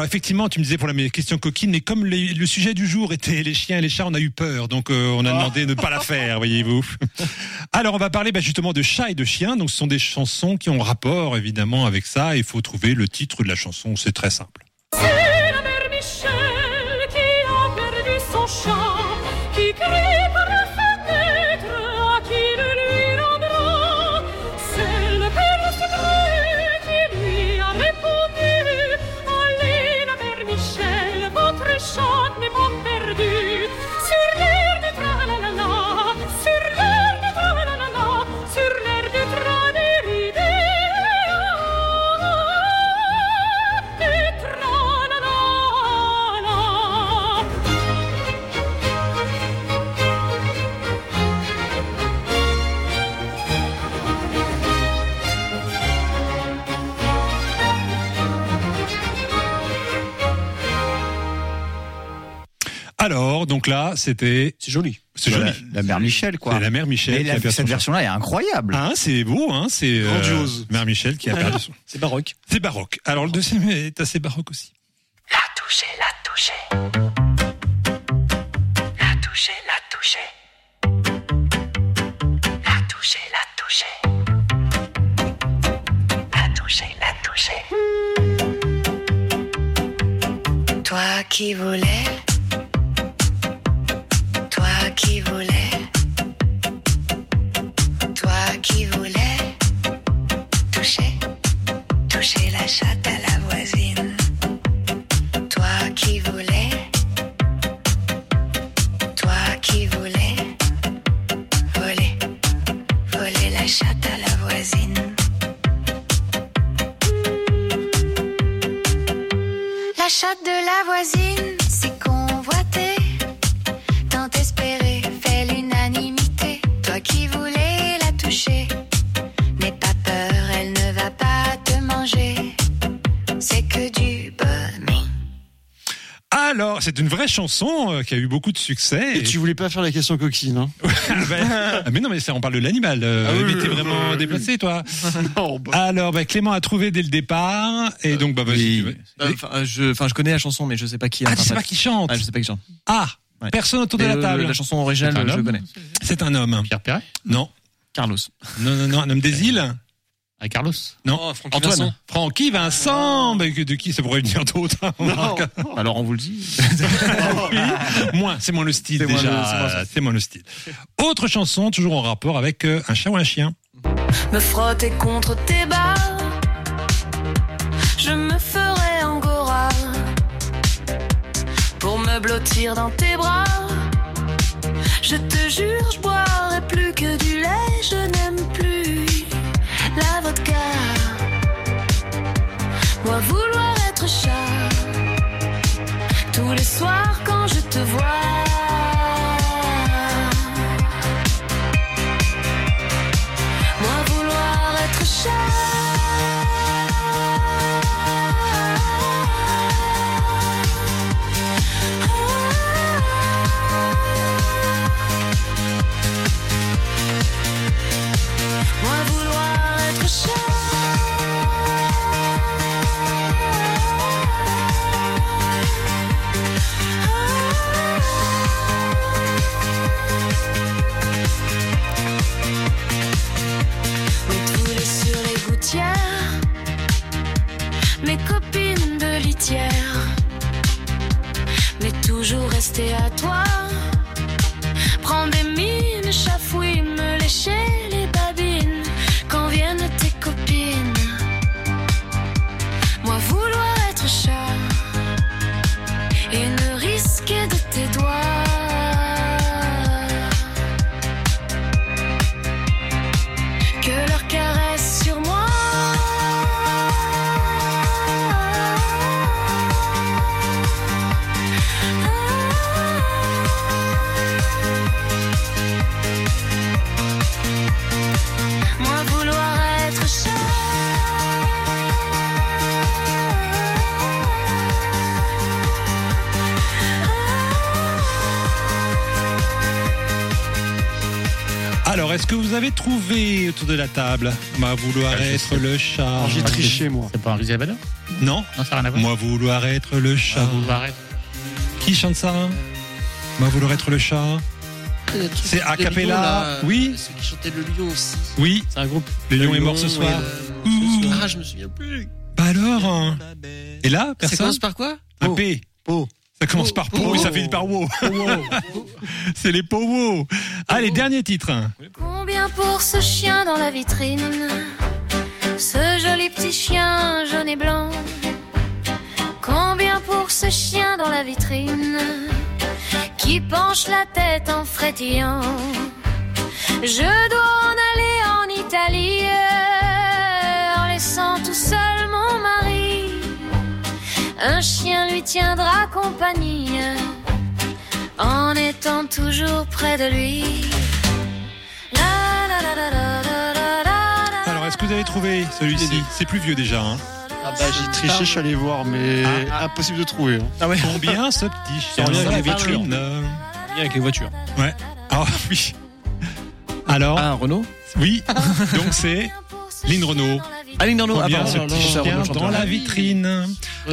effectivement, tu me disais pour la question coquine, mais comme le sujet du jour était les chiens et les chats, on a eu peur, donc on a demandé de ne pas la faire, voyez-vous. Alors on va parler justement de chats et de chiens, donc ce sont des chansons qui ont rapport évidemment avec ça, il faut trouver le titre de la chanson, c'est très simple. C'est la mère Michel qui a perdu son chat, qui crie par la fenêtre, à qui le lui rendra. C'est le père secret qui lui a répondu, allez la mère Michel, votre chat n'est pas perdu. Sur l'air du tra-la-la-la, sur l'air du tra-la-la-la, sur l'air du tra-la-la-la. Alors, donc là, c'était... C'est joli. C'est joli. La mère Michel, quoi. C'est la mère Michel qui a perdu cette version-là est incroyable. Hein, c'est beau, hein, c'est grandiose. Mère Michel qui a perdu son... C'est baroque. C'est baroque. Alors le deuxième est assez baroque aussi. La toucher, la toucher. La toucher, la toucher. La toucher, la toucher. La toucher, la toucher. Toi qui voulais. Toi qui voulais, toucher la chatte à la voisine. Toi qui voulais, voler la chatte à la voisine. La chatte de la voisine, c'est convoité. Tant espéré, fait l'unanimité. Toi qui voulais la toucher, n'aie pas peur, elle ne va pas te manger. C'est que du bonnet. Alors, c'est une vraie chanson qui a eu beaucoup de succès. Et tu voulais pas faire la question coquine, hein? Mais non, mais on parle de l'animal. Mais t'es vraiment déplacé, toi. Non, Alors, Clément a trouvé dès le départ. Et donc, vas-y. Je connais la chanson, mais je sais pas qui. Tu sais pas qui chante? Je sais pas qui chante. Ah, ouais. Personne autour de la table. La chanson originale, je connais. C'est un homme. Pierre Perret? Non. Carlos. Non, un homme des îles? Ah, Carlos? Non. Oh, Antoine. Francky Vincent. De qui ça pourrait venir d'autre? Alors on vous le dit. Oui. C'est moins le style déjà. C'est moins le style. Autre chanson, toujours en rapport avec un chat ou un chien. Me frotter contre tes bas, je me ferai angora pour me blottir dans tes bras. Je te jure, je boirai plus que du lait, je n'aime plus la vodka. Moi vouloir être chat, tous les soirs quand je te vois. Moi vouloir être chat. Moi vouloir être chat. Mes copines de litière, mais toujours rester à toi. Prends des mines, chafouine, me lécher les babines quand viennent tes copines. Moi vouloir être chat et ne risquer de tes doigts que leur caresse sur moi. Moi vouloir être chat. Alors, est-ce que vous avez trouvé autour de la table vouloir être le chat? J'ai triché, moi. C'est pas un Isabelle? Non. Non, ça n'a rien à voir. Moi vouloir être le chat. Arrête. Qui chante ça? Moi vouloir être le chat. C'est a cappella. Oui. Ceux qui chantaient le lion aussi. Oui. C'est un groupe. Le lion est mort ce soir. Ouh. Ah, je me souviens plus. Bah alors hein. Et là, Ça personne. commence par quoi? Un P. Po. Ça commence par Po et ça finit par Wo. C'est les Powo. Allez, dernier titre. Combien pour ce chien dans la vitrine? Ce joli petit chien jaune et blanc. Combien pour ce chien dans la vitrine qui penche la tête en frétillant? Je dois en aller en Italie en laissant tout seul mon mari. Un chien lui tiendra compagnie en étant toujours près de lui. La, la, la, la, la, la, la, la. Alors, est-ce que vous avez trouvé celui-ci? C'est plus vieux déjà. Hein. Ah bah j'ai triché, je suis allé voir, mais impossible de trouver. Hein. Ah ouais. Combien ce petit chien En lien dans avec la les voitures. vitrine? Lien avec les voitures. Ouais. Ah oui. Alors, Ah, Renault. oui. Donc c'est Lynn Renault. Aline Renault. Ah, Combien pardon, ce non, petit non, chien Renault, dans chanteur. la vitrine?